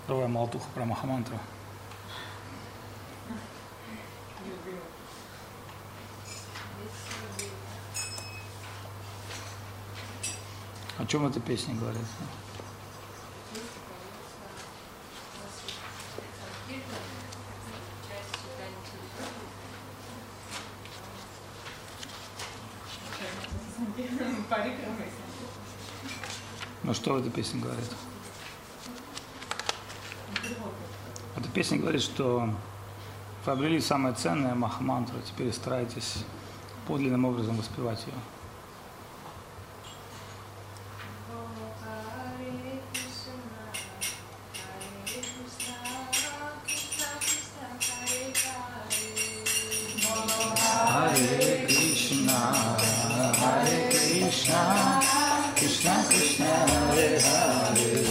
Давай молотуху про Махамантру. О чем эта песня говорит? Ну что эта песня говорит? Эта песня говорит, что вы обрели самое ценное Махамантру, теперь старайтесь подлинным образом воспевать ее. Krishna Krishna Hare Hare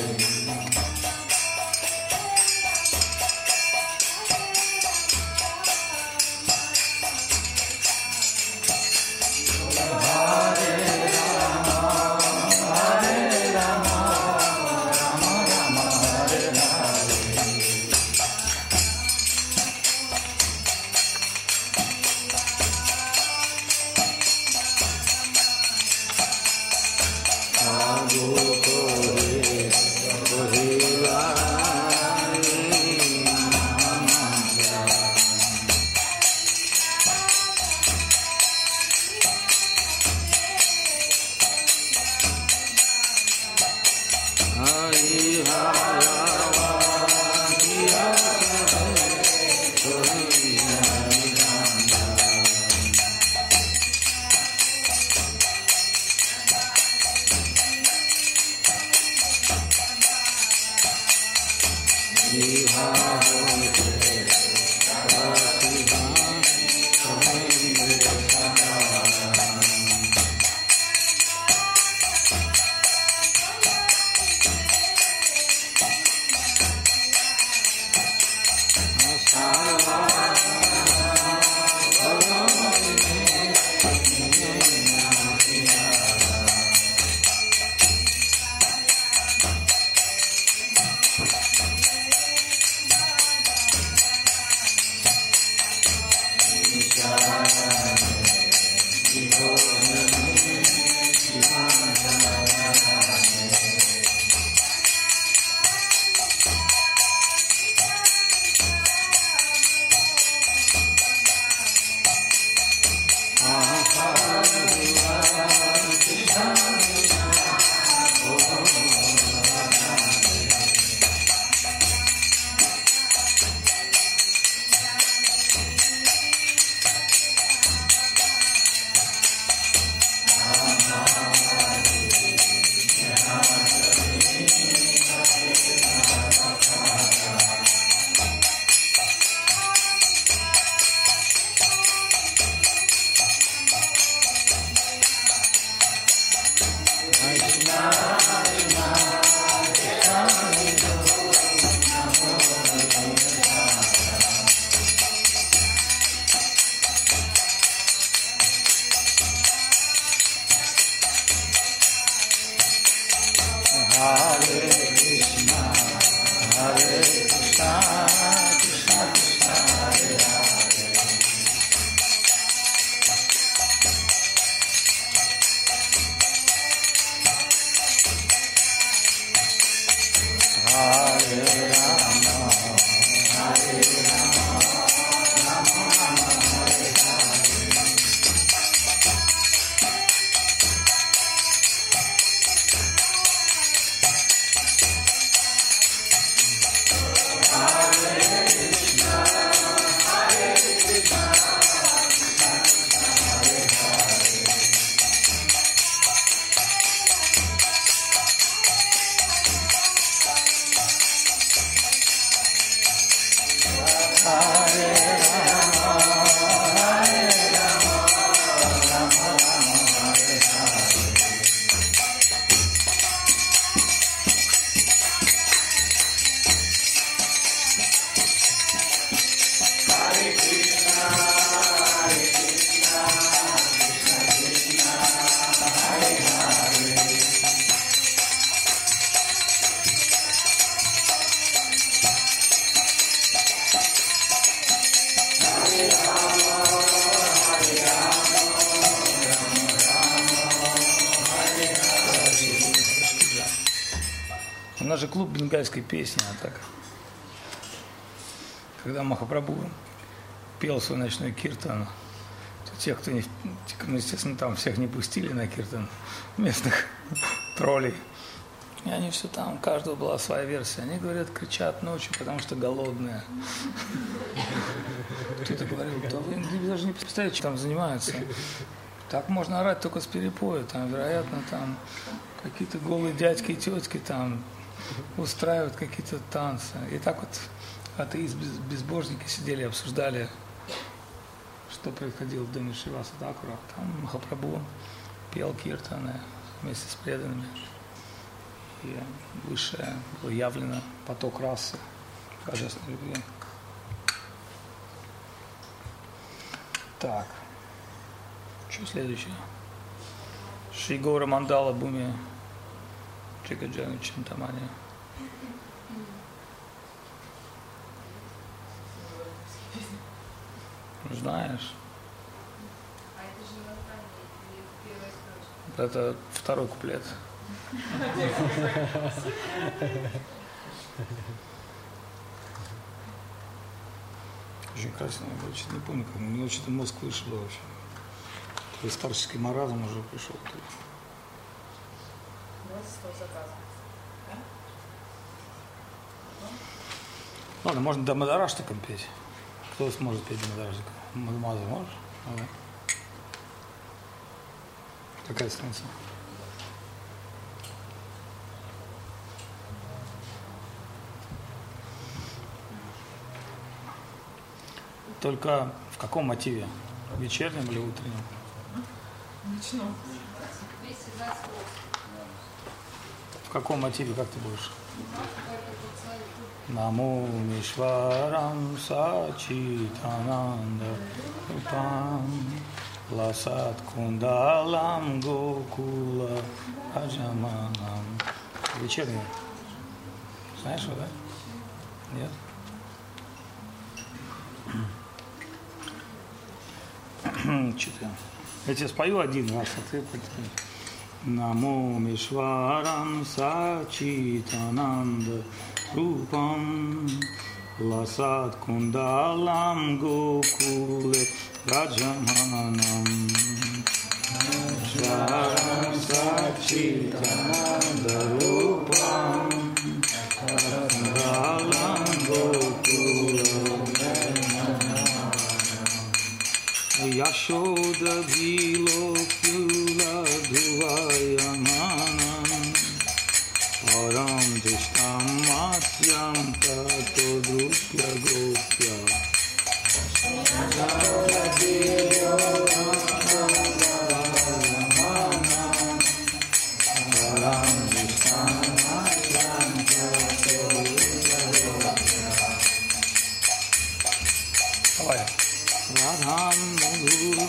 нас же клуб бенгальской песни, а так. Когда Махапрабху пел свой ночной киртан, то те, кто не, ну, естественно, там всех не пустили на киртан, местных троллей. И они все там, у каждого была своя версия. Они, говорят, кричат ночью, потому что голодные. Кто-то говорил, да вы даже не представляете, чем там занимаются. Так можно орать только с перепоя. Там, вероятно, там какие-то голые дядьки и тетки там устраивают какие-то танцы. И так вот атеисты-безбожники сидели и обсуждали, что происходило в доме Шриваса Такура. Там Махапрабху пел киртаны вместе с преданными. И высшее было явлено поток расы божественной любви. Так, что следующее? Шри Гора Мандала Буми Джигаджану Чинтамани. Знаешь? Это второй куплет. Очень красиво, я чуть не помню, как у меня что-то мозг вышел вообще. То есть старческий маразм уже пришел. Ладно, можно Дамадараштаком петь. Кто сможет петь Дамадараштаком? Мадмаза можешь? Давай. Какая страница? Только в каком мотиве? Вечернем или утреннем? Ночном. В каком мотиве, как ты будешь? Намо Вишварам Сачитананда Рупам Ласат Кундалам Гокула Аджаманам. Вечерний. Знаешь его, да? Нет? Что-то. Я тебе спою один раз, а ты потом. Намо Мишварам Сачитананда Рупам Ласат Кундалам Гокуле Раджаманам. Мишварам Сачитананда Рупам Кундалам Гокуле Yashoda Bhilo Kula Dhuvayamanam Param Dishtam Matyam Tato Drupya Gopya Yashoda Bhilo Kula Dhuvayamanam Param Dishtam Matyam Tato Drupya Gopya. Давай. Radham Guru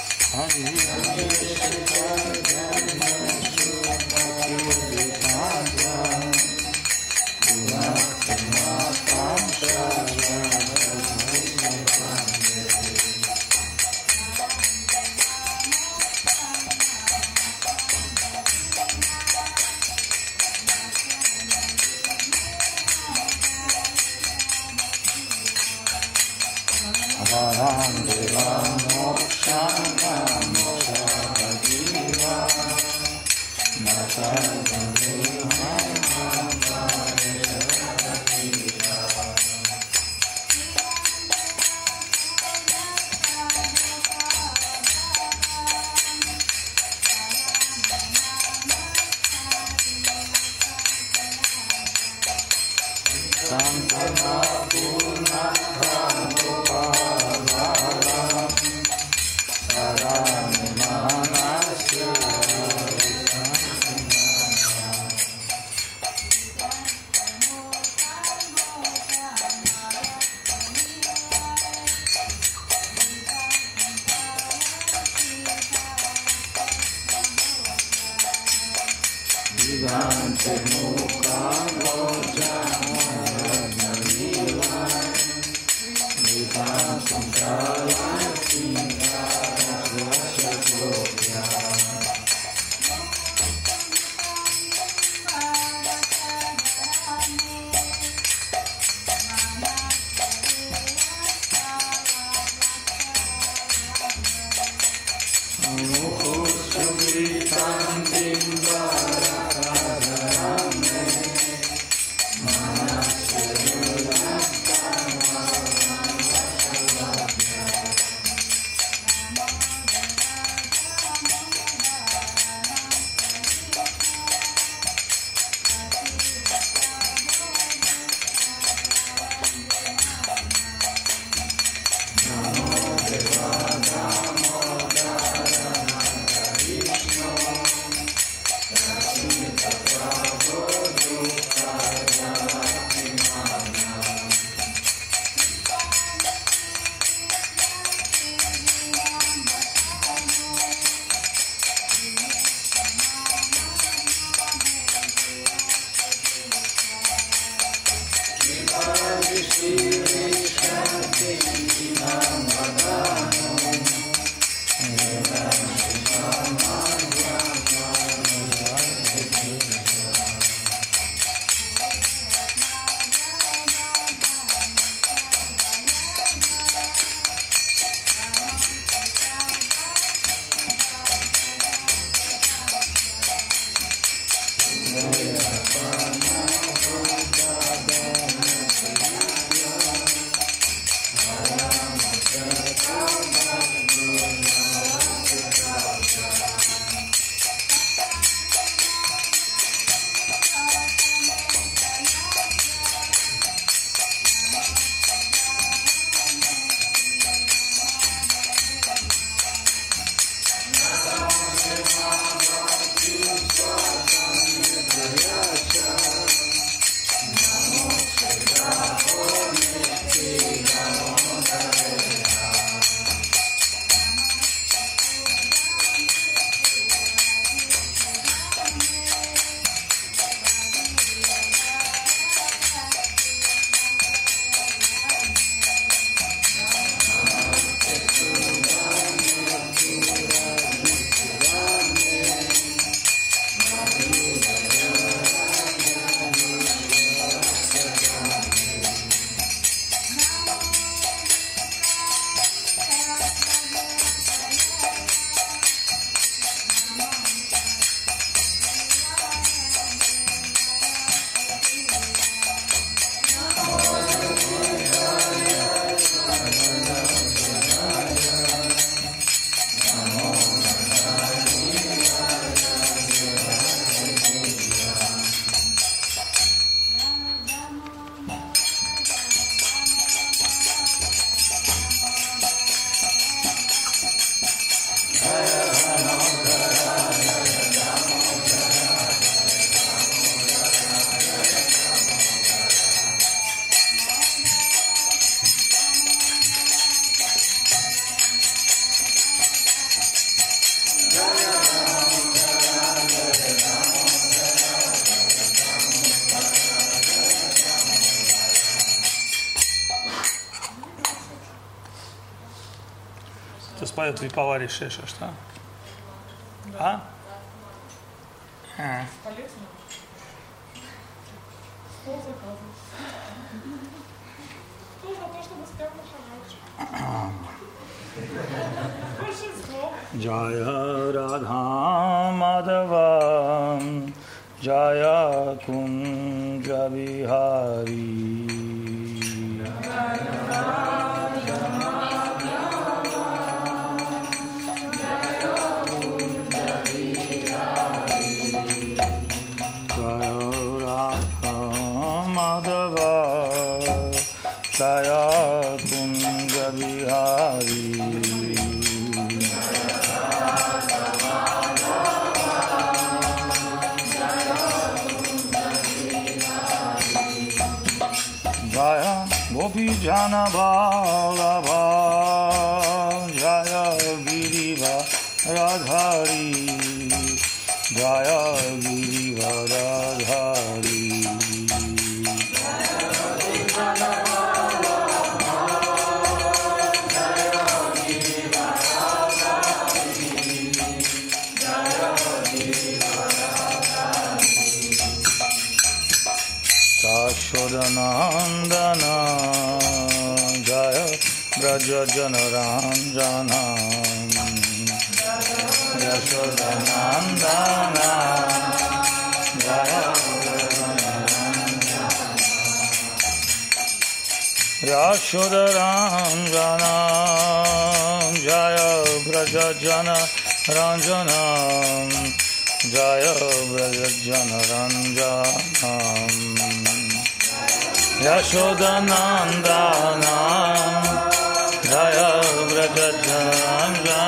Hare Поет Випавари Шеша, что? А? Полезно. Стол заказывать. Стол за то, чтобы спел Махарадж. Большинство. Jaya Radha Madhava Jaya Kunja Vihari Jaya Kunja Vihari Gopijana Vallabha Jaya Girivaradhari Jaya Girivaradhari Yashodanandana Jaya Braja Janaranjana Yashodanandana Jaya Yashodaranjana Jaya Braja Janaranjana Jaya Braja Janaranjana Yashodanandana Jaya Braja Janaranjana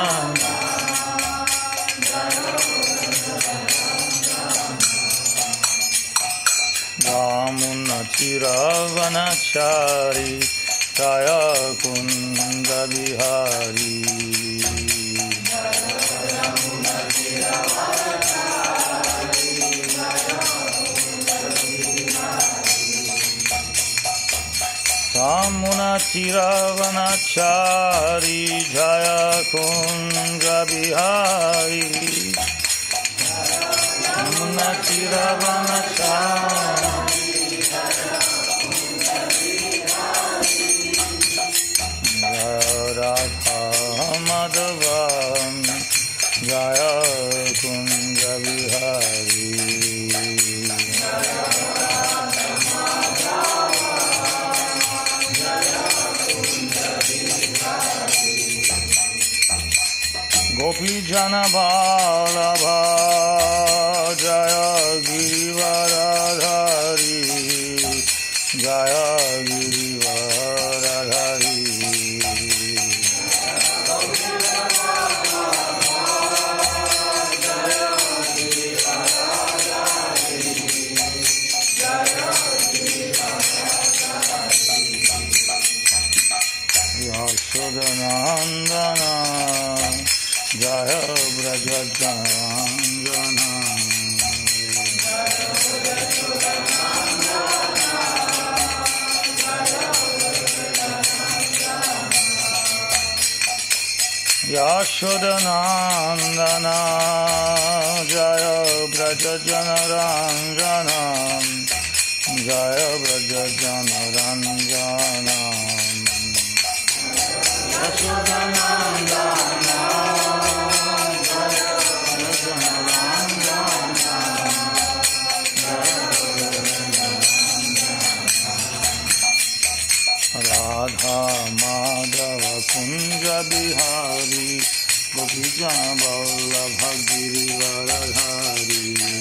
Ramunachiravanachari Jaya Kunda Bihari Ramunachiravanachari Jaya Kunda Bihari Ramunachiravanachari Radha Madhava Jaya Kunda Bihari Gopijana Vallabha Jaya Girivaradhari Jaya Girivaradhari Yashodanandana Jaya Braja Janaranjana Yashodanandana Jaya Braja Janaranjana Jaya Braja Janaranjana Yashodanandana Radha Madhava Kunja Bihari Gopijana Vallabha Girivaradhari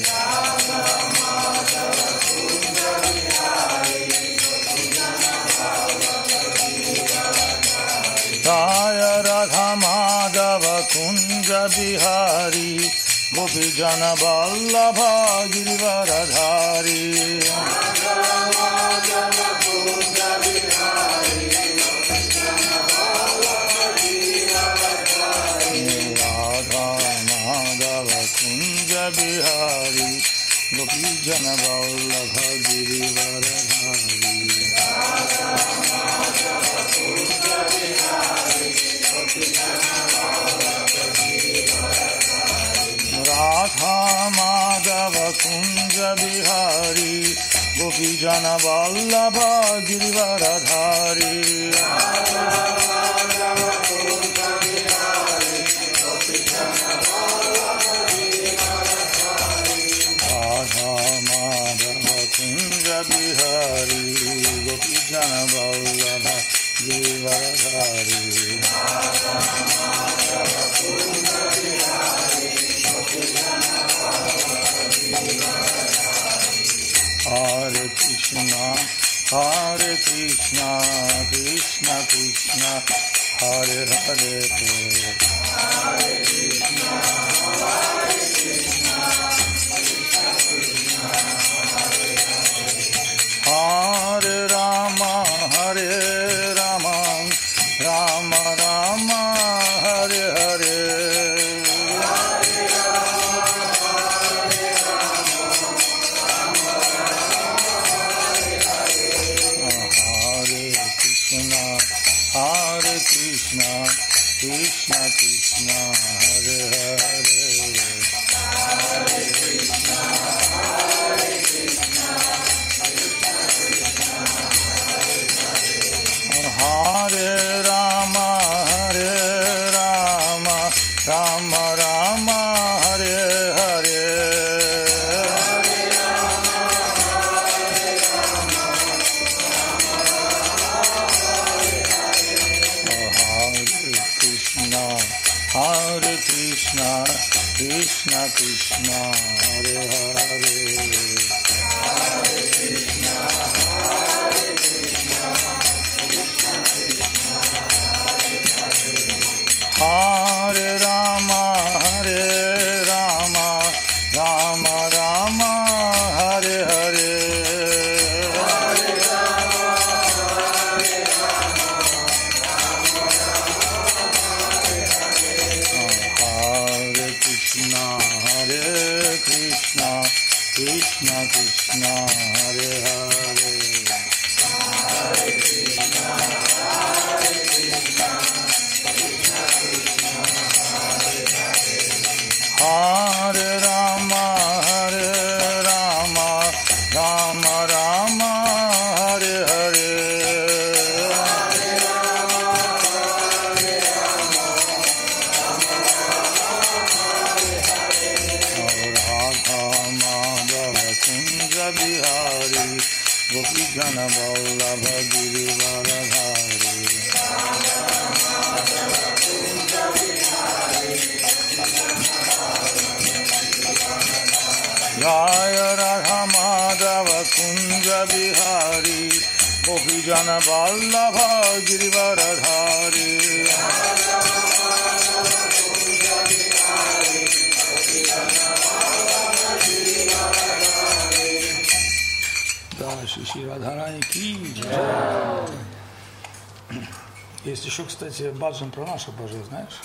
Jaya Radha Madhava Kunja Bihari Gopijana Vallabha Girivaradhari Bihari Gopijana Vallabha Girivaradhari Radha Madhava Kunja Bihari Gopijana Vallabha Girivaradhari Bihari Gopijana Vallabha Girivaradhari Hare Krishna Hare Krishna Krishna Krishna Hare Hare Hare Krishna Hare Krishna Hare Rama Hare Rama Rama Hare Hare Hare Krishna, Krishna Krishna, Hare Hare. Hare Krishna, Hare Krishna, Krishna Krishna, Hare Rama, Hare Rama, Rama Rama, Hare Hare. Krishna Krishna Hare Hare Hare Krishna Hare Krishna Krishna Krishna Hare Rama Hare Rama Rama Rama Hare Hare Bihari Gopi Jana Vallabha Girivaradhari Jaya Radha Madhava Kunja Bihari Gopi Jana Vallabha Girivaradhari Шри Радхарани ки. Есть еще, кстати, баджан про наших божий, знаешь?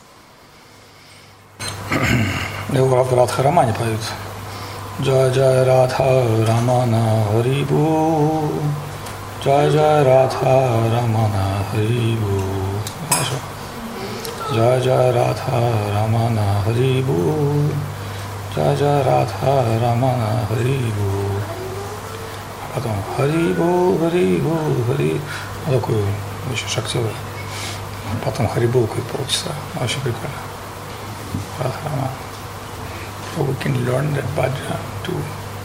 Его в Радхарамане поют. Джай Джай Радха Рамана Харибу. Джай Джай Радха Рамана Харибу. Знаешь? Джай Джай Радха Рамана Харибу. Джай Джай Радха Рамана Харибу. Потом Харибу, Харибу, Хари. Ну, такой очень шактивный. Потом Харибу какой полчаса. Очень прикольно. Радхарама. So we can learn that bhajan too.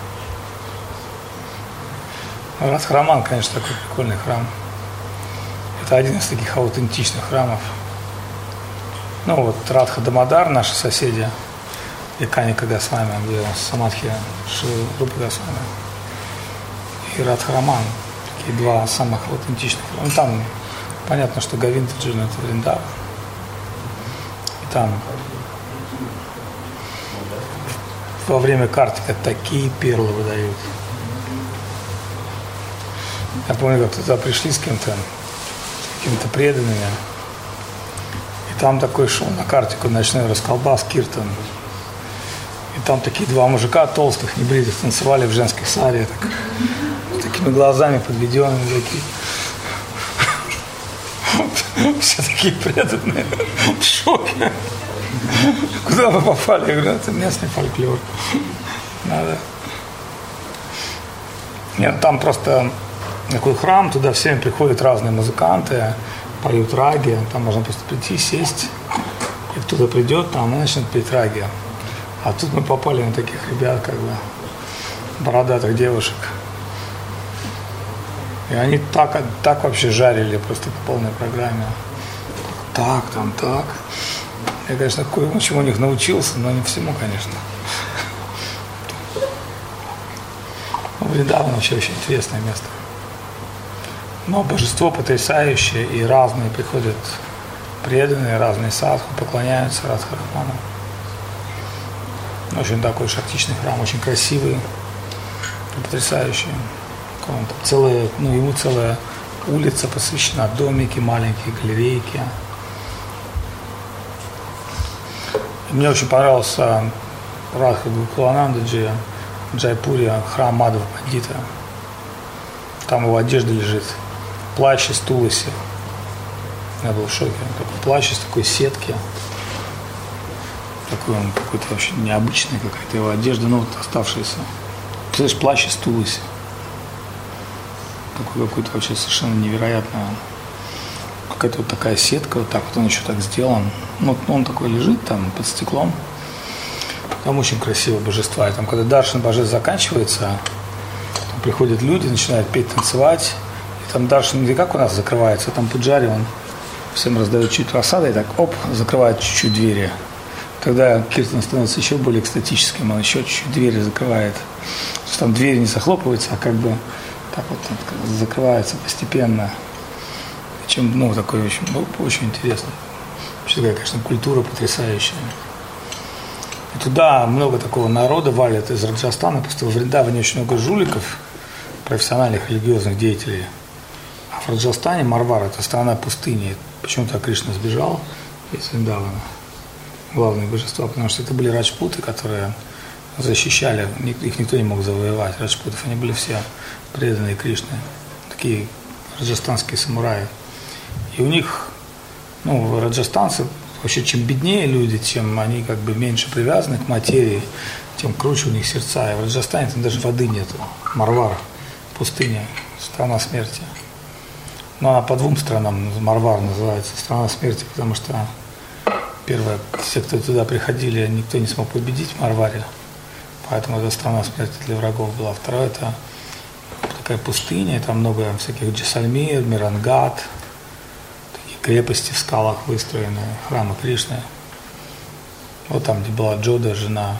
Радхараман, конечно, такой прикольный храм. Это один из таких аутентичных храмов. Ну вот Радха Дамодар, наши соседи, и Каника Госвами, где Самадхи Шри Рупа Госвами. И Радхараман, такие два самых аутентичных. Ну там понятно, что Говиндаджин это Вриндава. И там во время картика такие перлы выдают. Я помню, как туда пришли с какими-то преданными. И там такой шел на картику ночной расколбас Киртан. И там такие два мужика толстых, небритых, танцевали в женской саре. Так, с такими глазами подведенными такие. Все такие преданные, в шоке. Куда вы попали? Я говорю, это местный фольклор. Надо. Нет, там просто такой храм, туда всеми приходят разные музыканты, поют раги, там можно просто прийти, сесть, и кто-то придет там и начнет петь раги. А тут мы попали на таких ребят, как бы, бородатых девушек. И они так вообще жарили просто по полной программе. Так. Я, конечно, кое-чему у них научился, но не всему, конечно. Вриндаван вообще очень интересное место. Но божество потрясающее, и разные приходят преданные, разные садху, поклоняются Радхараману. Очень такой шактичный храм, очень красивый, потрясающий. Ему целая улица посвящена, домики маленькие, галерейки. И мне очень понравился Радха Гокуланандаджи в Джайпуре, храм Мадхава Пандита. Там его одежда лежит, плащ из туласи. Я был в шоке. Такой плащ из такой сетки. Такой он какой-то вообще необычный, какая-то его одежда, ну вот оставшаяся. Представляешь, плащ из туласи. Такой какой-то вообще совершенно невероятно какая-то вот такая сетка, вот так вот он еще так сделан. Вот он такой лежит там под стеклом. Там очень красивые божества. И там, когда даршан божеств заканчивается, там приходят люди, начинают петь, танцевать. И там даршан не как у нас закрывается, там пуджари, он всем раздает чуть просада и так, оп, закрывает чуть-чуть двери. Тогда киртан становится еще более экстатическим, он еще чуть-чуть двери закрывает. То есть там двери не захлопываются, а как бы так вот закрываются постепенно. Чем, ну, такой очень интересно. Вообще такая, конечно, культура потрясающая. И туда много такого народа валят из Раджастана, потому что в Вриндаване очень много жуликов, профессиональных религиозных деятелей. А в Раджастане Марвар – это страна пустыни. Почему-то Кришна сбежал из Вриндавана, главные божества, потому что это были раджпуты, которые защищали, их никто не мог завоевать, раджпутов, они были все преданные Кришне, такие раджастанские самураи. И у них, ну, раджастанцы, вообще, чем беднее люди, чем они как бы меньше привязаны к материи, тем круче у них сердца. И в Раджастане там даже воды нету. Марвар, пустыня, страна смерти. Но она по двум странам, Марвар называется, страна смерти, потому что первое, все, кто туда приходили, никто не смог победить в Марваре, поэтому это страна смерти для врагов была. Второе, это такая пустыня, там много всяких Джайсальмер, Мирангат, такие крепости в скалах выстроены, храмы Кришны. Вот там, где была Джода, жена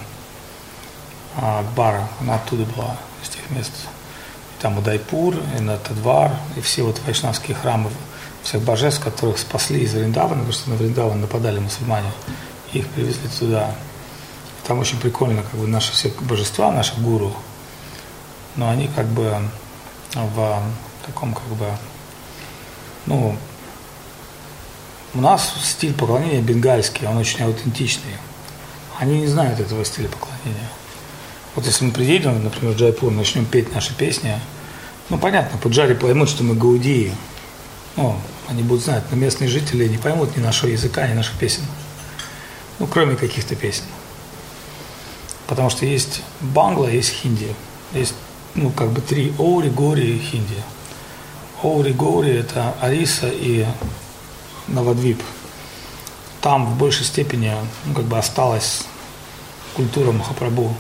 Акбара, она оттуда была, из тех мест. Там Удайпур, и Натадвар, и все вот вайшнавские храмы всех божеств, которых спасли из Вриндавана, потому что на Вриндаван нападали мусульмане, и их привезли туда. Там очень прикольно, как бы наши все божества, наши гуру, но они как бы в таком как бы, ну, у нас стиль поклонения бенгальский, он очень аутентичный. Они не знают этого стиля поклонения. Вот если мы приедем, например, в Джайпур, начнем петь наши песни, ну, понятно, пуджари поймут, что мы гаудии. Ну, они будут знать, но местные жители не поймут ни нашего языка, ни наших песен. Ну, кроме каких-то песен. Потому что есть бангла, есть хинди. Есть, ну, как бы три оури, гори и хинди. Оури, гори – это Ариса и Навадвип. Там в большей степени, ну, как бы осталась культура Махапрабху.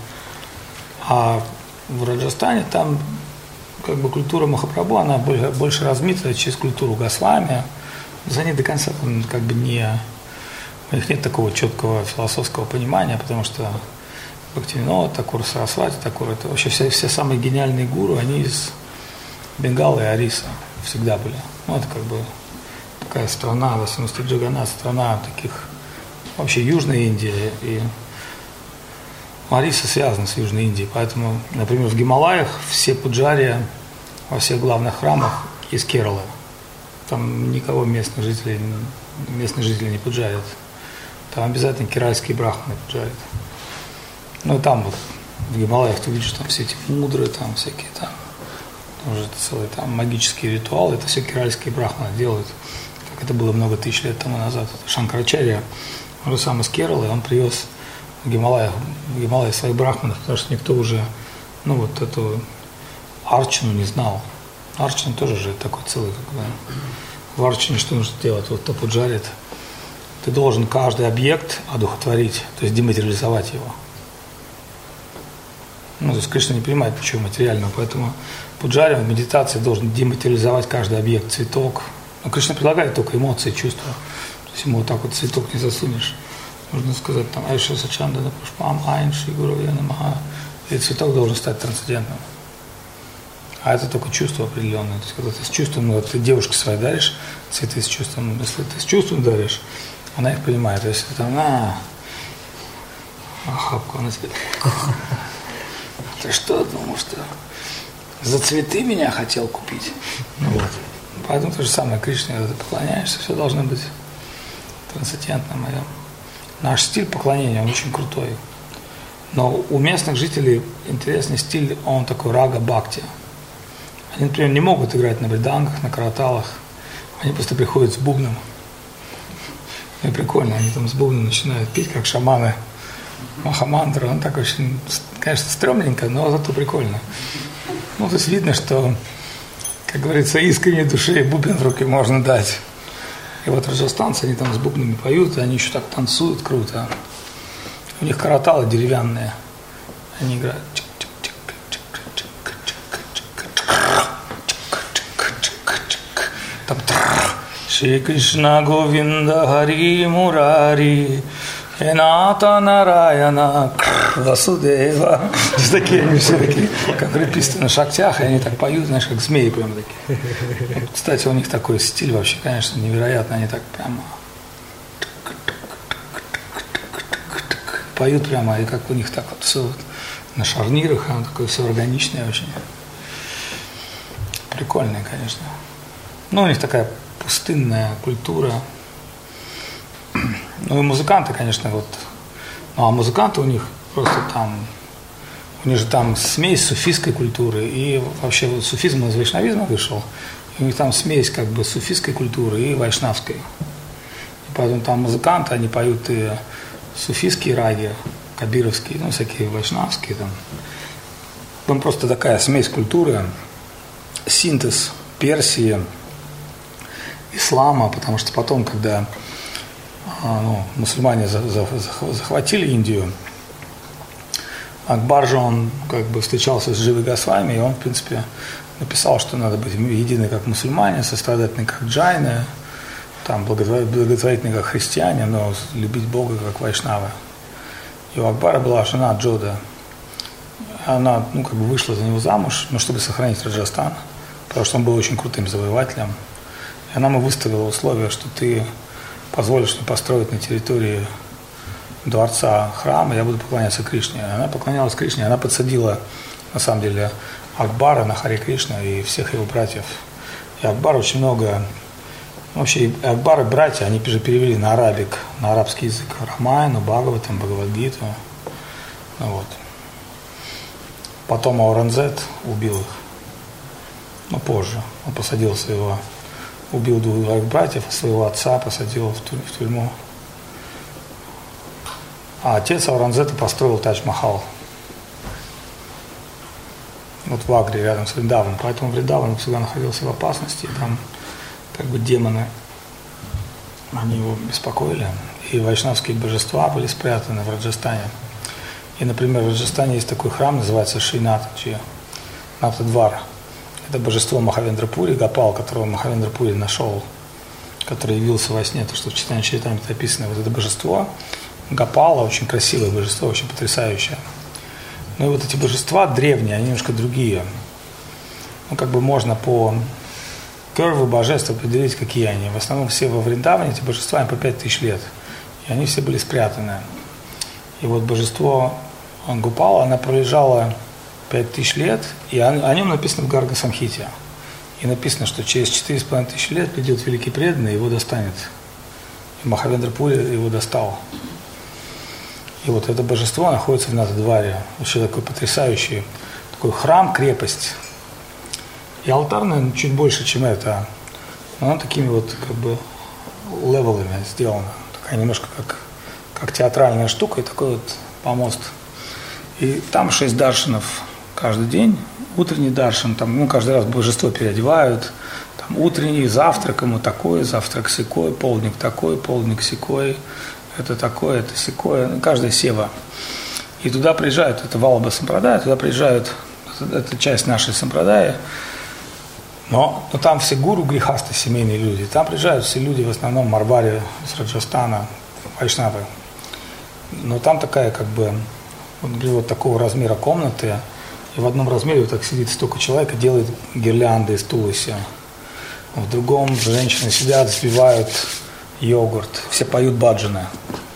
А в Раджастане там как бы культура Махапрабху, она больше размыта через культуру Госвами. За ней до конца как бы не... У них нет такого четкого философского понимания, потому что Бхактивинода Такур, Сарасвати Такур, это вообще все самые гениальные гуру, они из Бенгала и Ариса всегда были. Ну, это как бы такая страна, в особенности Джаганнат, страна таких, вообще Южной Индии, и Ариса связана с Южной Индией, поэтому, например, в Гималаях все пуджари во всех главных храмах из Кералы. Там никого местные жители не пуджарят. Там обязательно керальские брахманы пуджарят. Ну и там вот в Гималаях ты видишь, там все эти мудры, там всякие там уже целые там магические ритуалы, это все керальские брахманы делают, как это было много тысяч лет тому назад. Шанкарачарья, он же сам из Кералы, он привез в Гималаях своих брахманов, потому что никто уже, ну, вот эту арчину не знал. Арчина тоже же такой целый, как бы. В арчине что нужно делать? Вот кто пуджарит, ты должен каждый объект одухотворить, то есть дематериализовать его. Ну, то есть Кришна не понимает ничего материального, поэтому пуджари в медитации должен дематериализовать каждый объект, цветок. Но Кришна предлагает только эмоции, чувства. То есть ему вот так вот цветок не засунешь. Нужно сказать там Айша Сачандана Пушпам, Айнши Гуравьяна Маха. И цветок должен стать трансцендентным. А это только чувство определенное. То есть, когда ты с чувством, ну, вот ты девушке своей даришь цветы с чувством, если ты с чувством даришь, она их понимает. То есть там охапку, она тебе. Ты что, думал, что за цветы меня хотел купить? Ну, вот. Поэтому то же самое, Кришне, когда ты поклоняешься, все должно быть трансцендентным. Наш стиль поклонения, он очень крутой. Но у местных жителей интересный стиль, он такой рага-бхакти. Они, например, не могут играть на бриданках, на караталах. Они просто приходят с бубном. И прикольно, они там с бубном начинают петь, как шаманы. Махамантра, он так очень, конечно, стрёмненько, но зато прикольно. Ну, то есть видно, что, как говорится, искренней душе бубен в руки можно дать. И вот раджастанцы, они там с бубнами поют, и они еще так танцуют круто. У них караталы деревянные. Они играют. Там Шри Кришна Говинда Хари Мурари Эната Нараяна Васудева. Такие они все такие, как рэписты на шахтях, и они так поют, знаешь, как змеи прям такие. Кстати, у них такой стиль вообще, конечно, невероятный. Они так прямо поют прямо, и как у них так вот все вот на шарнирах, оно такое все органичное очень. Прикольное, конечно. Ну, у них такая пустынная культура. Ну и музыканты, конечно, вот. Ну а музыканты у них просто там, у них же там смесь суфийской культуры и вообще вот суфизм из вайшнавизма вышел. И у них там смесь как бы суфийской культуры и вайшнавской. И поэтому там музыканты, они поют и суфийские раги, кабировские, ну всякие вайшнавские там. Там просто такая смесь культуры, синтез Персии, ислама, потому что потом, когда мусульмане захватили Индию, Акбар же, он как бы встречался с Дживой Госвами, и он, в принципе, написал, что надо быть едины как мусульмане, сострадательны как джайны, там, благотворительны как христиане, но любить Бога как вайшнавы. И у Акбара была жена Джода. Она, как бы вышла за него замуж, чтобы сохранить Раджастан, потому что он был очень крутым завоевателем. И она ему выставила условие, что ты позволишь мне построить на территории дворца храм, и я буду поклоняться Кришне. Она поклонялась Кришне, она подсадила, на самом деле, Акбара на Харе Кришну и всех его братьев. И Акбар очень много... Вообще, Акбар и братья, они же перевели на арабский язык Рамайну, Бхагаватам, Бхагавад-гиту. Ну, вот. Потом Аурангзеб убил их. Но позже. Он посадил убил двух братьев, своего отца посадил в тюрьму. А отец Аурангзеба построил Тадж-Махал. Вот в Агре, рядом с Вриндаваном. Поэтому Вриндаван всегда находился в опасности. И там как бы демоны, они его беспокоили. И вайшнавские божества были спрятаны в Раджастане. И, например, в Раджастане есть такой храм, называется Шринатаджи, Натадвар. Это божество Махавендрапури, Гопал, которого Махавендрапури нашел, который явился во сне, то, что в Чайтанья Чаритамрите описано. Вот это божество Гопала, очень красивое божество, очень потрясающее. Ну и вот эти божества древние, они немножко другие. Ну, как бы можно по первому божеству определить, какие они. В основном все во Вриндаване, эти божества, они по 5000 лет. И они все были спрятаны. И вот божество Гопала, она пролежала 5000 лет, и о нем написано в Гарга-самхите. И написано, что через 4500 лет придет великий преданный, его достанет. И Махавендрапури его достал. И вот это божество находится в Натадваре. Вообще такой потрясающий такой храм, крепость. И алтарь, наверное, чуть больше, чем это. Но она такими вот как бы левелами сделана. Такая немножко как театральная штука, и такой вот помост. И там 6 даршанов каждый день. Утренний даршан, там, каждый раз божество переодевают. Там утренний, завтрак ему такой, завтрак сякой, полдник такой, полдник сякой. Это такое, это сякое. Каждая сева. И туда приезжают, это Валаба Сампрадая, туда приезжают, это часть нашей Сампрадая. Но там все гуру грехасты, семейные люди. Там приезжают все люди, в основном Марвари с Раджастана, вайшнавы. Но там такая как бы вот такого размера комнаты, и в одном размере вот так сидит столько человек и делает гирлянды из тулуси. В другом женщины сидят, взбивают йогурт, все поют баджаны.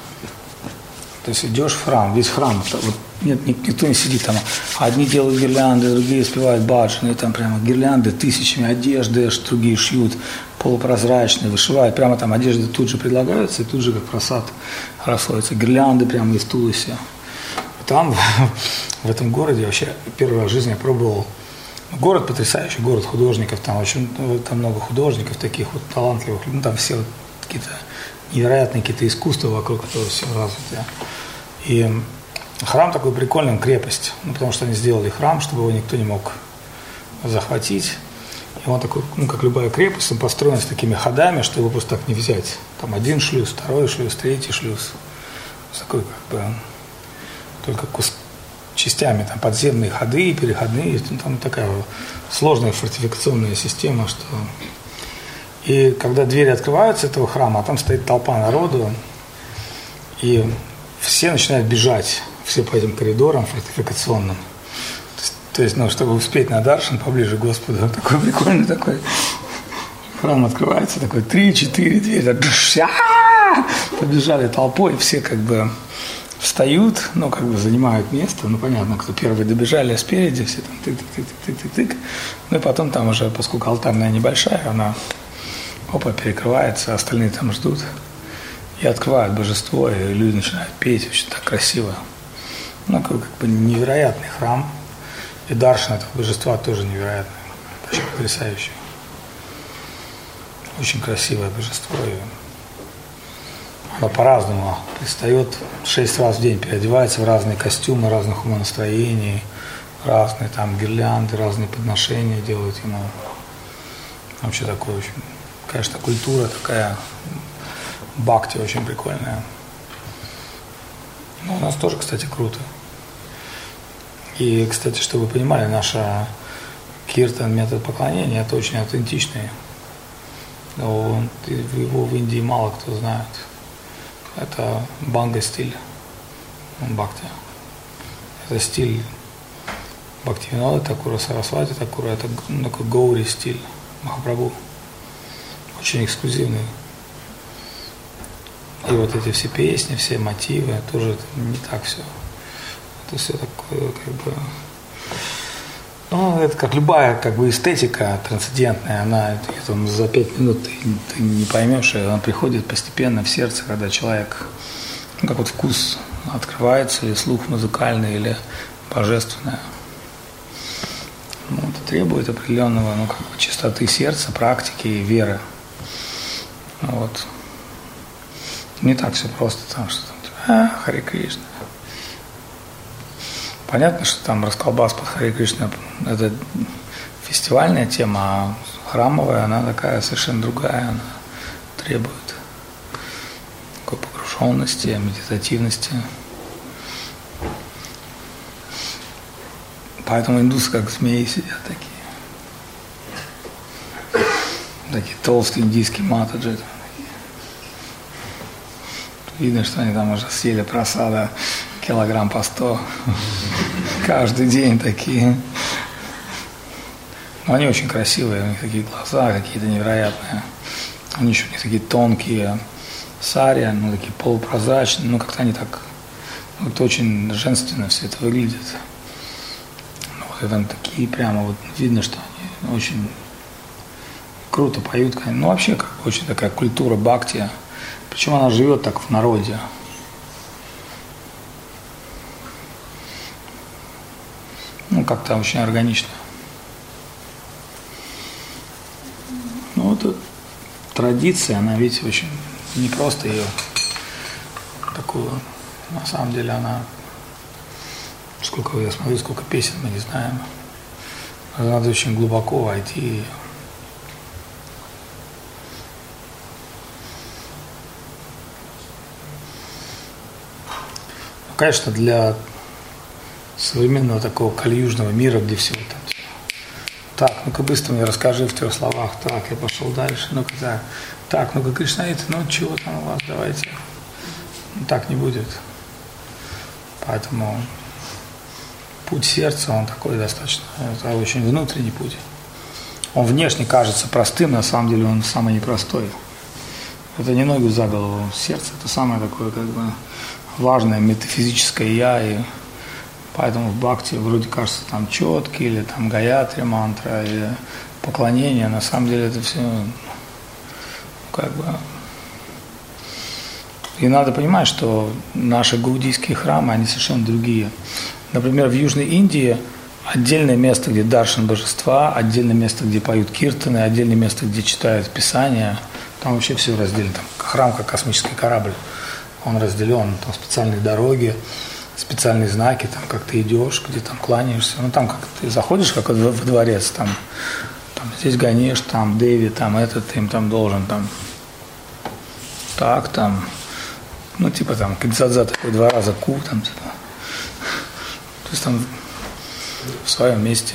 То есть идешь в храм, весь храм, вот, нет, никто не сидит там. Одни делают гирлянды, другие спевают баджаны, и там прямо гирлянды тысячами, одежды, другие шьют полупрозрачные, вышивают, прямо там одежды тут же предлагаются, и тут же как просад расходятся. Гирлянды прямо из тулуси. Там, в этом городе, вообще первый раз в жизни я пробовал. Город потрясающий, город художников, там много художников таких вот талантливых, там все вот какие-то невероятные какие-то искусства вокруг этого все развитые. И храм такой прикольный, крепость, потому что они сделали храм, чтобы его никто не мог захватить. И он такой, ну, как любая крепость, он построен с такими ходами, что его просто так не взять. Там один шлюз, второй шлюз, третий шлюз. Такой, как бы, только частями, там, подземные ходы, переходные. Там такая сложная фортификационная система, что... И когда двери открываются этого храма, а там стоит толпа народу, и все начинают бежать, все по этим коридорам фортификационным. То есть, ну, чтобы успеть на даршан поближе к Господу, он такой прикольный такой. Храм открывается, такой 3-4 двери, побежали толпой, все как бы встают, ну, как бы занимают место, ну, понятно, кто первый добежали спереди, все там тык-тык-тык-тык-тык. Ну, и потом там уже, поскольку алтарная небольшая, она, опа, перекрывается, остальные там ждут. И открывают божество, и люди начинают петь, очень так красиво. Ну, как бы невероятный храм. И даршан этого божества тоже невероятный, очень потрясающий. Очень красивое божество. И оно по-разному предстает, 6 раз в день переодевается в разные костюмы, разных умонастроений, разные там гирлянды, разные подношения делают ему. Вообще такое очень, конечно, культура такая, бхакти очень прикольная. Ну, у нас тоже, кстати, круто. И, кстати, чтобы вы понимали, наша киртан, метод поклонения, это очень аутентичный. Его в Индии мало кто знает. Это банга-стиль бхакти. Это стиль Бхактивинода Такура, Сарасвати Такура, это такой гаури-стиль Махапрабху. Очень эксклюзивный. И вот эти все песни, все мотивы, тоже это не так все. Это все такое, как бы... Ну, это как любая как бы эстетика трансцендентная, она там, за 5 минут ты не поймешь, и она приходит постепенно в сердце, когда человек, ну, как вот вкус открывается, или слух музыкальный, или божественное. Ну, это требует определенного, ну, как бы чистоты сердца, практики и веры. Вот. Не так все просто, там что там, Харе Кришна. Понятно, что там расколбас под Харе Кришна – это фестивальная тема, а храмовая, она такая совершенно другая, она требует такой погруженности, медитативности. Поэтому индусы как змеи сидят такие толстые индийские матаджи. Видно, что они там уже съели просада килограмм по 100 каждый день такие. Но они очень красивые, у них такие глаза какие-то невероятные. Они еще у них такие тонкие сари, ну такие полупрозрачные, ну как-то они так, вот очень женственно все это выглядит. Ну, вот там такие прямо вот видно, что они очень круто поют. Ну вообще как очень такая культура бхакти. Причем она живет так в народе. Ну, как-то очень органично. Ну, вот традиция, она, видите, очень не просто ее такую, на самом деле она, сколько я смотрю, сколько песен мы не знаем. Надо очень глубоко войти в ее. Конечно, для современного такого кальюжного мира, где всего там. Так, ну-ка быстро мне расскажи в 3 словах. Так, я пошел дальше. Ну-ка так. Так, ну-ка, Кришнаиты, ну чего там у вас, давайте. Ну, так не будет. Поэтому путь сердца, он такой достаточно, это очень внутренний путь. Он внешне кажется простым, на самом деле он самый непростой. Это не ноги за голову. Сердце – это самое такое, как бы, важное метафизическое «я», и поэтому в бхакти вроде кажется там четки, или там гаятри мантра, или поклонение, на самом деле это все как бы... И надо понимать, что наши гаудийские храмы, они совершенно другие. Например, в Южной Индии отдельное место, где даршан божества, отдельное место, где поют киртаны, отдельное место, где читают Писания, там вообще все разделено. Там храм как космический корабль. Он разделен, там специальные дороги, специальные знаки, там как ты идешь, где там кланяешься. Ну там как ты заходишь как во дворец, там там, здесь Ганеш, там Деви, там этот, ты им там должен, там, так, там, ну, типа там, Кадзадза такой 2 раза ку, там, типа. То есть там в своем месте.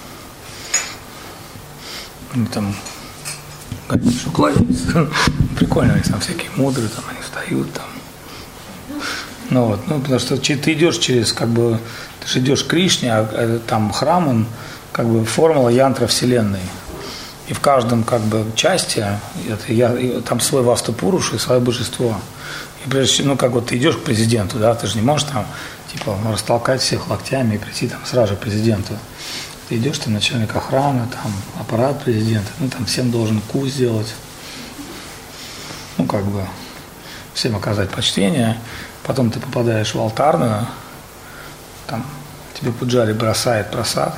Они там Ганешу кланяются. Прикольно, они там всякие мудрые, там, они встают, там. Ну вот, ну, потому что ты идешь через, как бы, ты же идешь к Кришне, а там храм, он, как бы, формула янтра вселенной. И в каждом, как бы, части там свой Васту-Пуруш и свое божество. И прежде всего, ну, как вот ты идешь к президенту, да, ты же не можешь там, типа, растолкать всех локтями и прийти там сразу же к президенту. Ты идешь, ты начальник охраны, там, аппарат президента, ну, там всем должен ку сделать. Ну, как бы, всем оказать почтение. Потом ты попадаешь в алтарную, там тебе пуджари бросает просад.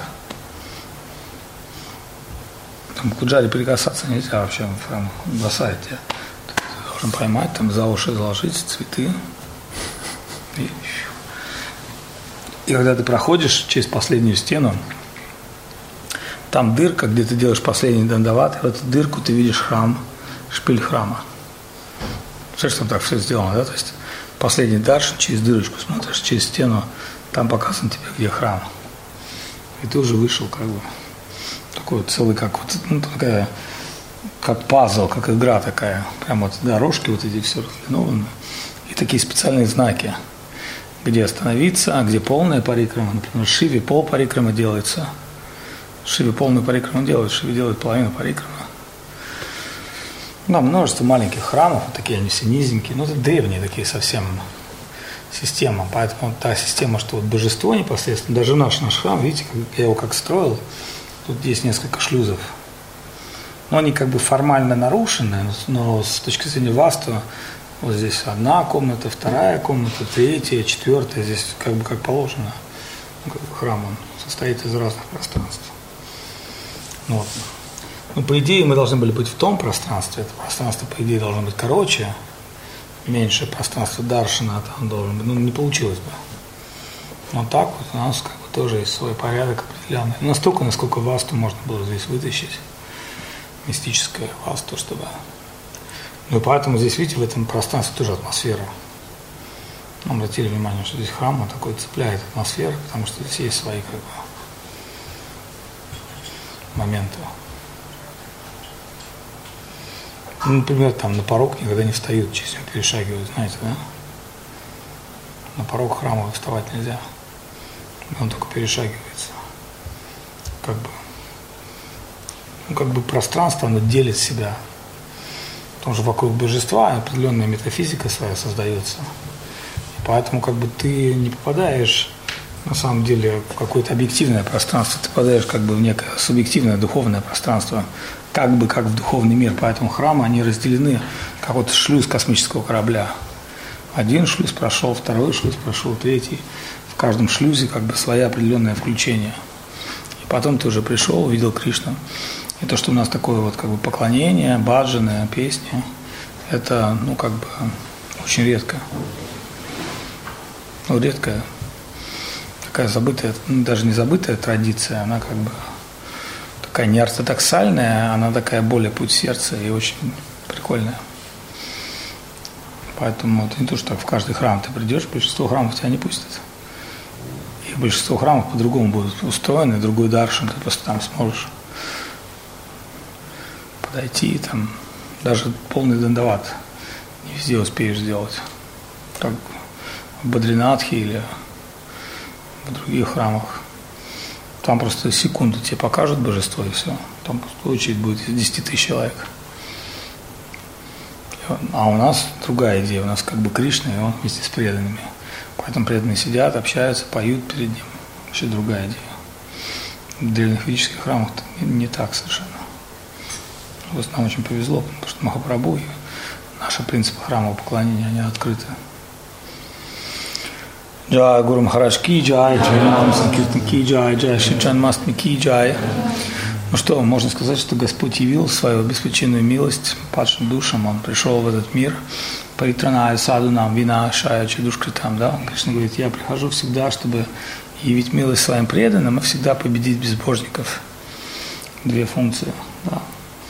Там к пуджари прикасаться нельзя вообще, он прям бросает тебя. Ты должен поймать, там за уши заложить цветы. И когда ты проходишь через последнюю стену, там дырка, где ты делаешь последний дандават, и в эту дырку ты видишь храм, шпиль храма. Слышишь, там так все сделано, да? То есть последний даршан, через дырочку смотришь, через стену, там показан тебе, где храм. И ты уже вышел, как бы, такой вот целый, как вот, ну, такая, как пазл, как игра такая. Прям вот дорожки вот эти все разлинованы. И такие специальные знаки, где остановиться, где полная парикрама. Например, Шиве пол парикрама делается. Шиве полную парикраму делают, Шиве делает половину парикрамы. Да, множество маленьких храмов, вот такие они все низенькие, но это древние такие совсем системы. Поэтому та система, что вот божество непосредственно, даже наш храм, видите, я его как строил, тут есть несколько шлюзов. Но они как бы формально нарушены, но с точки зрения васту, вот здесь одна комната, вторая комната, третья, четвертая, здесь как бы как положено. Ну, как бы храм, он состоит из разных пространств. Вот. Ну, по идее, мы должны были быть в том пространстве. Это пространство, по идее, должно быть короче, меньше пространства даршана там должен быть. Ну, не получилось бы. Но так вот у нас как бы тоже есть свой порядок определенный. Настолько, насколько васту можно было здесь вытащить. Мистическое васту, чтобы... Ну, и поэтому здесь, видите, в этом пространстве тоже атмосфера. Обратили внимание, что здесь храм, он такой цепляет атмосферу, потому что здесь есть свои, как бы, моменты. Ну, например, там на порог никогда не встают, через него перешагивают, знаете, да? На порог храма вставать нельзя. Он только перешагивается. Как бы, ну, как бы пространство, оно делит себя. Потому что вокруг божества определенная метафизика своя создается. И поэтому как бы ты не попадаешь на самом деле в какое-то объективное пространство, ты попадаешь как бы в некое субъективное духовное пространство, как бы как в духовный мир. Поэтому храмы, они разделены, как вот шлюз космического корабля. Один шлюз прошел, второй шлюз прошел, третий. В каждом шлюзе как бы свое определенное включение. И потом ты уже пришел, увидел Кришну. И то, что у нас такое вот как бы поклонение, баджаны, песни, это, ну, как бы очень редко. Ну, редкая, такая забытая, ну, даже не забытая традиция, она как бы такая неортодоксальная, она такая более путь сердца и очень прикольная. Поэтому это не то, что так в каждый храм ты придешь, большинство храмов тебя не пустят. И большинство храмов по-другому будут устроены, другой даршан, ты просто там сможешь подойти, там даже полный дандават не везде успеешь сделать. Как в Бадринатхе или в других храмах. Там просто секунду тебе покажут божество и все. Там очередь будет из 10 тысяч человек. А у нас другая идея. У нас как бы Кришна, и он вместе с преданными. Поэтому преданные сидят, общаются, поют перед ним. Вообще другая идея. В древних ведических храмах не так совершенно. Вот нам очень повезло, потому что Махапрабху и наши принципы храмового поклонения, они открыты. Джай Гуру Махарадж ки джай, Джай Нам Санкиртан ки джай, Джай Шри Джанмастми ки джай. Ну что, можно сказать, что Господь явил свою беспричинную милость падшим душам, Он пришел в этот мир, паритраная садунам, винашая чедушкритам, да? Кришна говорит, я прихожу всегда, чтобы явить милость своим преданным и всегда победить безбожников. две функции. Да.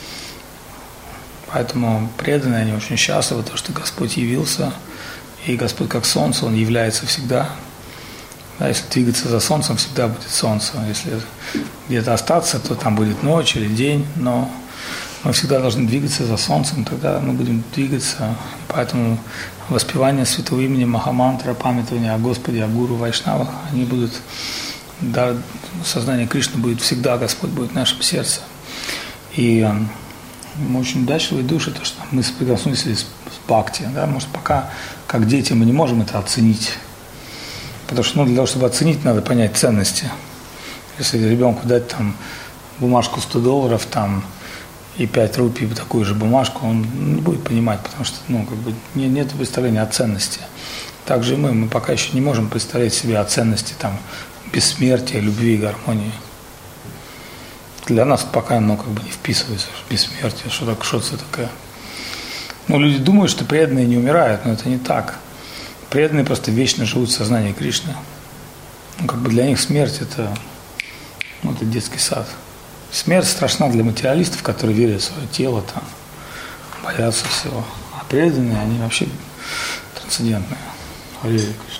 Поэтому преданные, они очень счастливы, потому что Господь явился, и Господь как солнце, Он является всегда. Да, если двигаться за солнцем, всегда будет солнце. Если где-то остаться, то там будет ночь или день, но мы всегда должны двигаться за солнцем, тогда мы будем двигаться. Поэтому воспевание святого имени, махамантра, памятование о Господе, о Гуру, Вайшнавах, они будут, да, сознание Кришны будет всегда, Господь будет в нашем сердце. И мы очень удачливые души, то, что мы соприкоснулись с бхакти. Да? Может, пока, как дети, мы не можем это оценить. Потому что для того, чтобы оценить, надо понять ценности. Если ребенку дать там бумажку $100 там, и 5 рупий такую же бумажку, он не будет понимать, потому что нет представления о ценности. Также и мы пока еще не можем представлять себе о ценности там, бессмертия, любви и гармонии. Для нас пока оно не вписывается, бессмертие, что это такое. Люди думают, что преданные не умирают, но это не так. Преданные просто вечно живут в сознании Кришны. Для них смерть это детский сад. Смерть страшна для материалистов, которые верят в свое тело, там, боятся всего. А преданные, они вообще трансцендентные. Харе Кришна.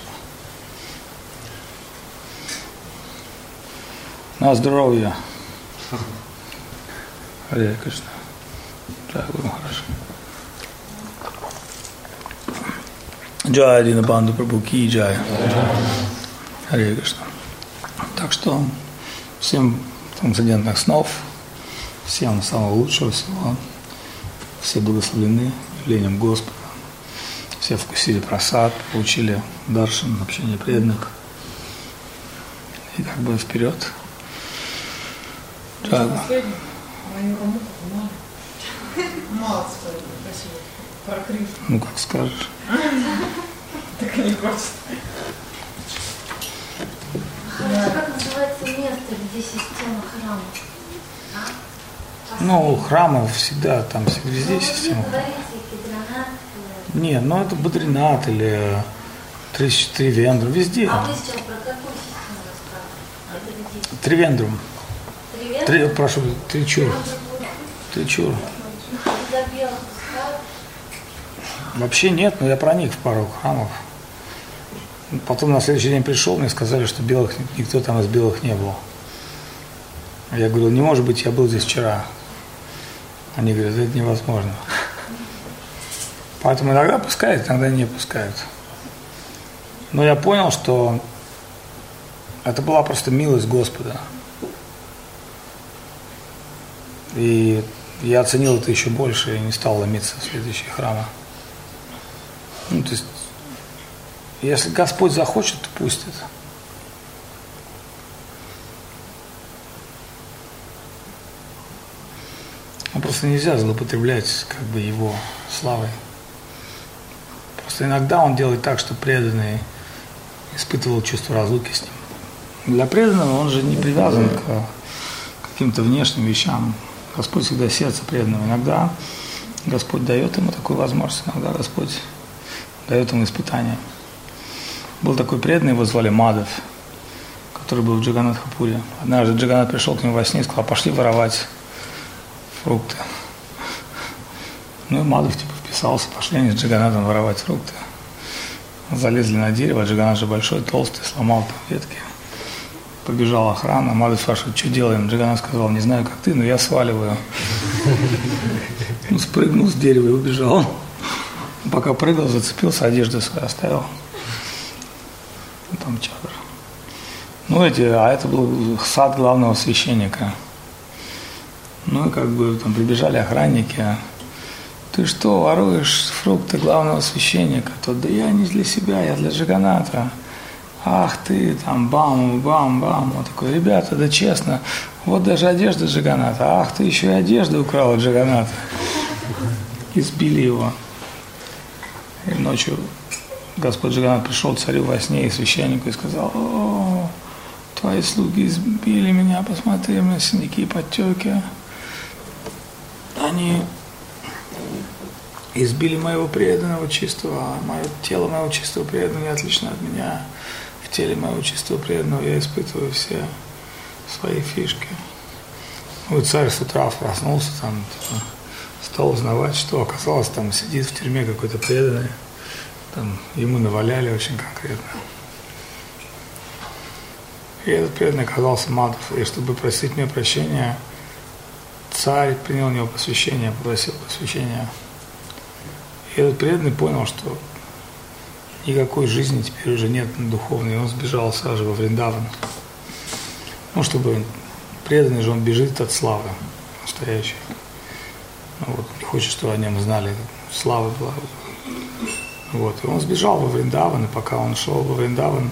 На здоровье. Харе Кришна. Так, хорошо. Джай Дина Банду Прабху Ки Джай. Харе Кришна. Так что всем трансцендентных снов, всем самого лучшего всего. Все благословлены явлением Господа. Все вкусили прасад, получили даршан, общение преданных. И вперед. Мало сказать, красиво. Про Кришну. Как скажешь. Так и не хочется. Как называется место, где система храмов? Храмов всегда, там везде система. Нет, это Бадринат или Тривендрум, везде. А вы сейчас про какую систему рассказываете? Тривендрум. Прошу, Тричур. Тричур. Вообще нет, но я проник в пару храмов. Потом на следующий день пришел, мне сказали, что никто там из белых не был. Я говорю, не может быть, я был здесь вчера. Они говорят, это невозможно. Поэтому иногда пускают, иногда не пускают. Но я понял, что это была просто милость Господа. И я оценил это еще больше и не стал ломиться в следующие храмы. То есть, если Господь захочет, то пустит. Но просто нельзя злоупотреблять Его славой. Просто иногда Он делает так, что преданный испытывал чувство разлуки с Ним. Для преданного он же не привязан к каким-то внешним вещам. Господь всегда сердце преданного. Иногда Господь дает ему такую возможность, иногда Господь дает ему испытание. Был такой преданный, его звали Мадав, который был в Джаганнатхапуре. Однажды Джаганнат пришел к нему во сне и сказал, пошли воровать фрукты. И Мадав вписался, пошли они с Джаганнатом воровать фрукты. Залезли на дерево, Джаганнат же большой, толстый, сломал там ветки. Побежала охрана, Мадав спрашивает, что делаем? Джаганнат сказал, не знаю, как ты, но я сваливаю. Спрыгнул с дерева и убежал. Пока прыгал, зацепился, одежду свою оставил. Там чадр. А это был сад главного священника. Там прибежали охранники. Ты что, воруешь фрукты главного священника? Тот, да я не для себя, я для Джаганната. Ах ты, там, бам. Он такой, ребята, да честно, вот даже одежда Джаганната. Ах ты, еще и одежду украл от Джаганната. Избили его. И ночью Господь Джаганнат пришел царю во сне и священнику и сказал, о, твои слуги избили меня, посмотри, у меня синяки и подтеки. Они избили моего преданного чистого, мое тело моего чистого преданного не отлично от меня. В теле моего чистого преданного я испытываю все свои фишки. Вот царь с утра проснулся, там, стал узнавать, что оказалось, там сидит в тюрьме какой-то преданный, там ему наваляли очень конкретно. И этот преданный оказался Мадхав, и чтобы просить мне прощения, царь принял у него посвящение, попросил посвящения. И этот преданный понял, что никакой жизни теперь уже нет духовной, и он сбежал сразу во Вриндаван. Ну, чтобы преданный же, он бежит от славы настоящей. Ну, вот, не хочет, чтобы о нем знали, слава была. Вот, и он сбежал во Вриндаван, и пока он шел во Вриндаван,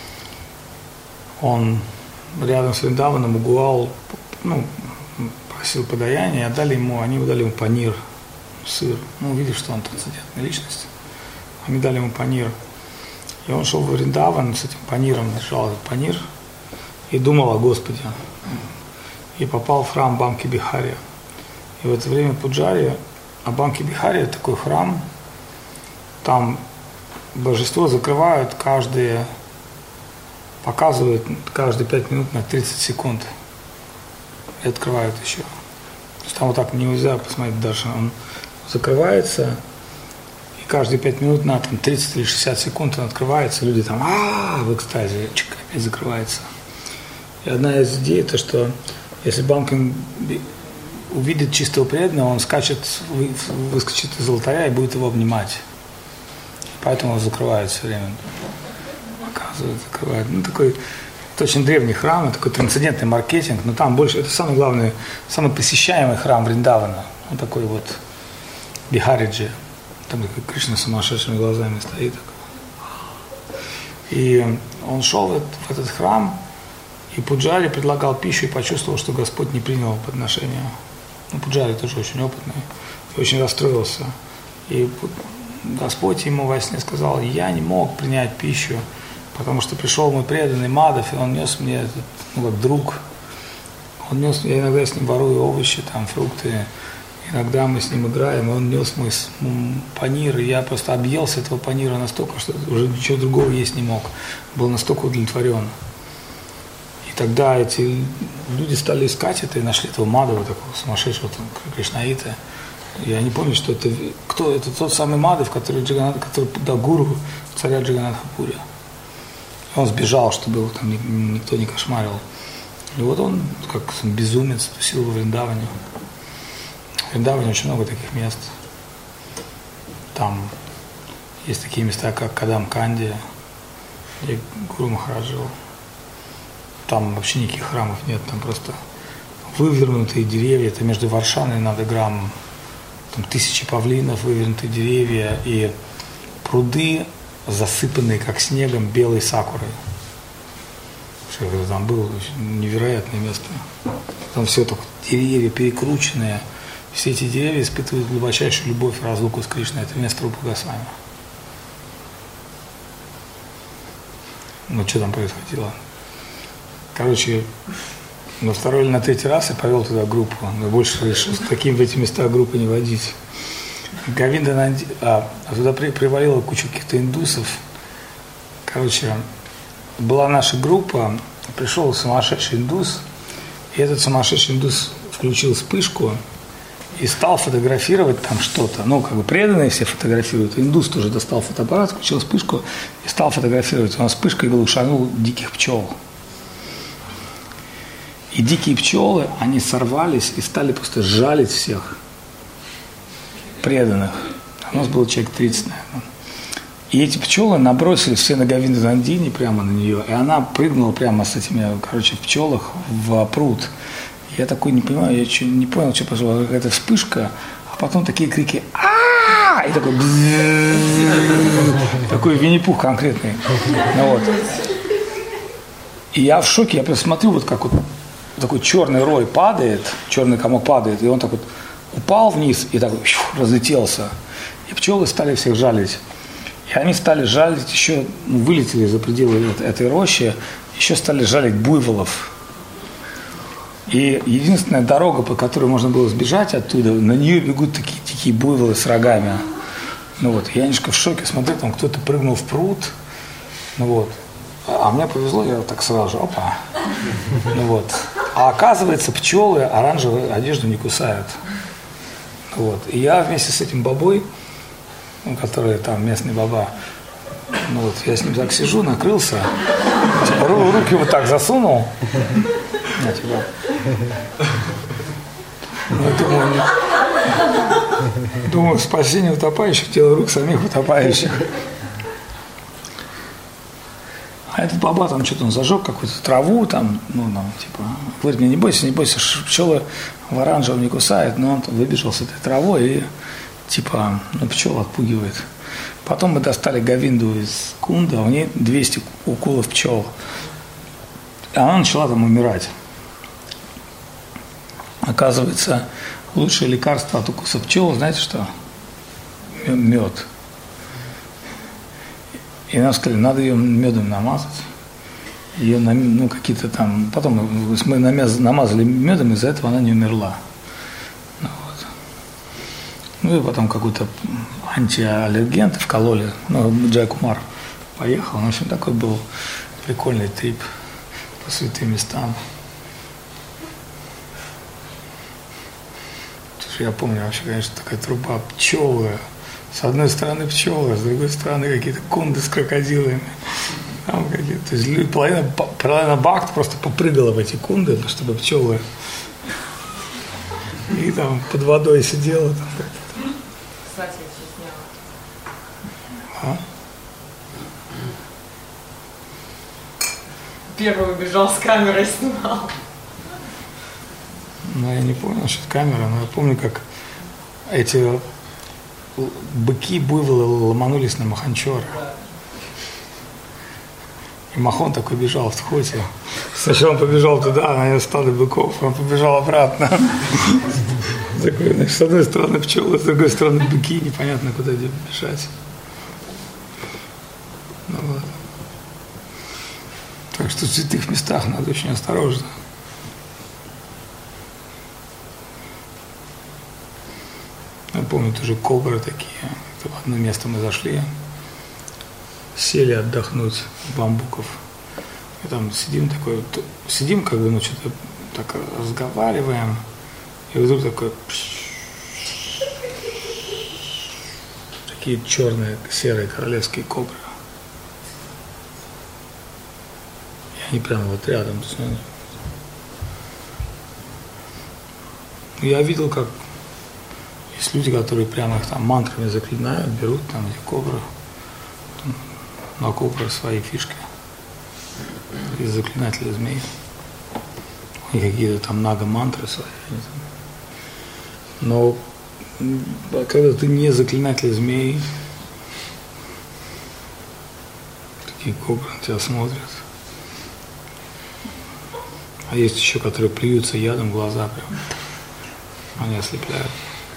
он рядом с Вриндаваном угуал, ну, просил подаяние, они дали ему панир, сыр. Ну, увидев, что он трансцендентная личность, они дали ему панир. И он шел во Вриндаван с этим паниром, держал этот панир и думал о Господе. И попал в храм Банки-Бихари. И в это время Пуджари, а Банки-Бихари – это такой храм, там божество закрывают показывают каждые 5 минут на 30 секунд. И открывают еще. То есть там вот так нельзя посмотреть даже. Он закрывается, и каждые 5 минут на там, 30 или 60 секунд он открывается, люди там в экстазе, опять закрывается. И одна из идей, это что если Банки увидит чистого преданного, он выскочит из алтаря и будет его обнимать. Поэтому он закрывает все время. Показывает, закрывает. Ну, такой, это очень древний храм, такой трансцендентный маркетинг, но там больше, это самый главный, самый посещаемый храм Вриндавана. Он такой вот Бихариджи. Там такой Кришна с сумасшедшими глазами стоит. И он шел в этот храм, и Пуджари предлагал пищу и почувствовал, что Господь не принял подношения. Ну, Пуджари тоже очень опытный, и очень расстроился. И Господь ему во сне сказал: я не мог принять пищу, потому что пришел мой преданный Мадхав, и он нес мне, как друг, он нес, я иногда с ним ворую овощи, там, фрукты, иногда мы с ним играем, и он нес мой панир, и я просто объелся этого панира настолько, что уже ничего другого есть не мог, был настолько удовлетворен. И тогда эти люди стали искать это и нашли этого Мадхава, такого сумасшедшего Кришнаита. И они поняли, что это кто? Это тот самый Мадхав, который дал гуру царя Джаганатха-Пури. Он сбежал, чтобы его там никто не кошмарил. И вот он, как безумец, тусил во Вриндаване. В Вриндаване очень много таких мест. Там есть такие места, как Кадам-Канди, где Гуру Махарадж жил. Там вообще никаких храмов нет, там просто вывернутые деревья. Это между Варшаной и Надаграмом. Там тысячи павлинов, вывернутые деревья и пруды, засыпанные как снегом белой сакурой. Там было невероятное место. Там все так, деревья перекрученные. Все эти деревья испытывают глубочайшую любовь и разлуку с Кришной. Это место Рупы Госвами. Ну, что там происходило? Короче, на второй или на третий раз я повел туда группу. Но больше решил с таким в эти места группы не водить. Говинда Нанди... туда привалила кучу каких-то индусов. Короче, была наша группа, пришел сумасшедший индус, и этот сумасшедший индус включил вспышку и стал фотографировать там что-то. Ну, как бы преданные все фотографируют. Индус тоже достал фотоаппарат, включил вспышку и стал фотографировать. Он вспышкой глушанул диких пчел. И дикие пчелы, они сорвались и стали просто жалить всех преданных. У нас было человек 30, наверное. И эти пчелы набросились все на Говинду Нандини прямо на нее, и она прыгнула прямо с этими, в пчелах в пруд. Я такой не понимаю, я не понял, что произошло. Какая-то вспышка, а потом такие крики «А-а-а!» и такой Винни-Пух конкретный. Вот. И я в шоке, я просто смотрю, вот как вот такой черный рой падает, черный комок падает, и он так вот упал вниз и так разлетелся. И пчелы стали всех жалить. И они стали жалить еще, вылетели за пределы этой рощи, еще стали жалить буйволов. И единственная дорога, по которой можно было сбежать оттуда, на нее бегут такие дикие буйволы с рогами. Ну вот, я немножко в шоке смотрю, там кто-то прыгнул в пруд. Ну вот. А мне повезло, я так сразу же, опа. Ну вот. А оказывается, пчелы оранжевую одежду не кусают. Вот. И я вместе с этим бабой, который там местный баба, ну вот я с ним так сижу, накрылся, типа, руки вот так засунул. Я, типа, думаю, спасение утопающих, дело рук самих утопающих. А этот баба там что-то он зажег какую-то траву там, ну, типа, говорит мне, не бойся, пчелы в оранжевом не кусают, но он там выбежал с этой травой и, типа, ну, пчел отпугивает. Потом мы достали говинду из кунда, у нее 200 уколов пчел. И она начала там умирать. Оказывается, лучшее лекарство от укуса пчел, знаете что? Мед. И нам сказали, надо ее медом намазать. Ее, ну, какие-то там... Потом мы намазали медом, из-за этого она не умерла. Ну, вот. Ну и потом какой-то антиаллерген вкололи. Ну, Джай Кумар поехал. В общем, такой был прикольный трип по святым местам. Слушай, я помню вообще, конечно, такая труба пчелы. С одной стороны пчелы, с другой стороны какие-то кунды с крокодилами. Там какие-то, то есть половина бахт просто попрыгала в эти кунды, чтобы пчелы. И там под водой сидела. Там как-то. Кстати, я все сняла. А? Первый убежал с камерой, снимал. Ну, я не помню насчет камеры, но я помню, как эти быки, буйволы ломанулись на Маханчора. И Махон такой бежал в схоте. Сначала он побежал туда, а на стадо быков, он побежал обратно. Такой, значит, с одной стороны пчелы, с другой стороны быки, непонятно, куда бежать. Ну, вот. Так что в святых местах надо очень осторожно. Я помню, тоже кобры такие. В одно место мы зашли, сели отдохнуть бамбуков. И там сидим как бы, ну, что-то так разговариваем. И вдруг такой такие черные, серые королевские кобры. И они прямо вот рядом. Я видел, как есть люди, которые прямо их там мантрами заклинают, берут там эти кобры, на кобры свои фишки, из заклинателя змей. И какие-то там нага-мантры свои. Но когда ты не заклинатель змей, такие кобры на тебя смотрят. А есть еще, которые плюются ядом в глаза прям. Они ослепляют.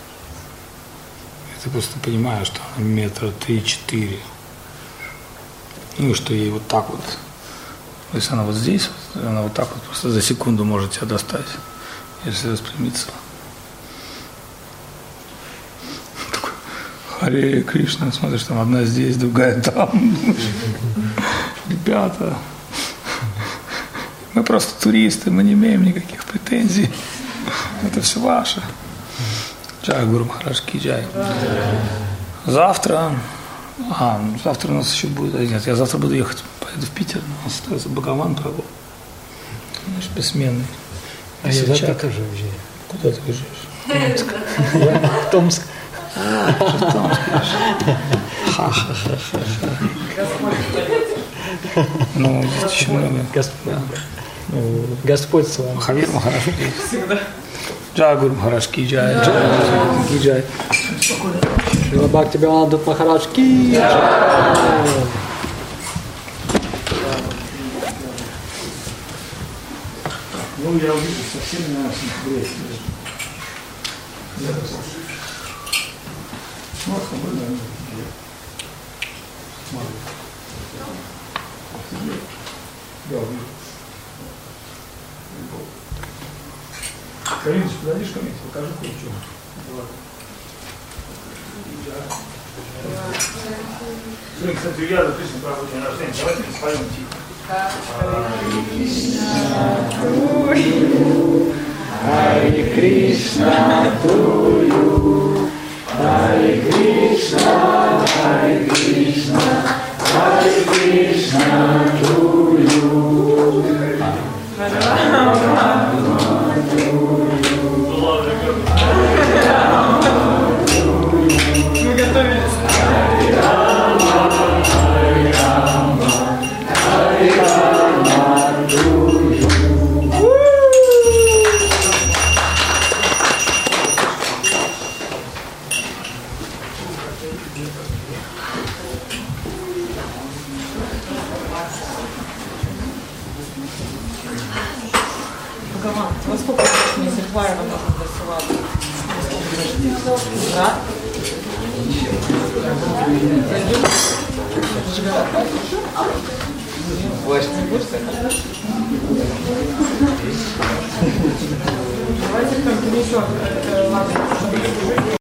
Ты просто понимаешь, что она метра 3-4. Ну и что ей вот так вот. То есть она вот здесь, она вот так вот просто за секунду может тебя достать, если распрямиться. Такой, Харе Кришна, смотришь, там одна здесь, другая там. Ребята, мы просто туристы, мы не имеем никаких претензий. Это все ваше. Джай Гуру Махарадж ки джай. Завтра у нас еще будет, нет, я завтра буду ехать, поеду в Питер, у нас остается Бхагаван Прабху, наш бессменный. А я завтра тоже уезжаю. Куда ты уезжаешь? В Томск. В Томск. Ха-ха-ха-ха. Ну, еще много. Господь с вами. Хавир Махарадж. Джай Гуру Махарадж ки джай. Ки джай. Шрила Бхактивинода Махарадж ки джай. Ну, я увижу совсем не очень интересно. Вот, свободно. Да, увижу. Кариночка, подойдешь ко мне, покажи кое-что. Сегодня, кстати, я записан про день рождения. Давайте споем тихо. Hare Krishna to you. Hare Krishna, Hare Krishna, Hare Krishna to you. Мы готовились. Hare Rama, Hare Rama, Hare Rama to you. Бхагаван, во сколько месяцев флайера можно досылать? Да? Давайте кто-нибудь еще. Ладно,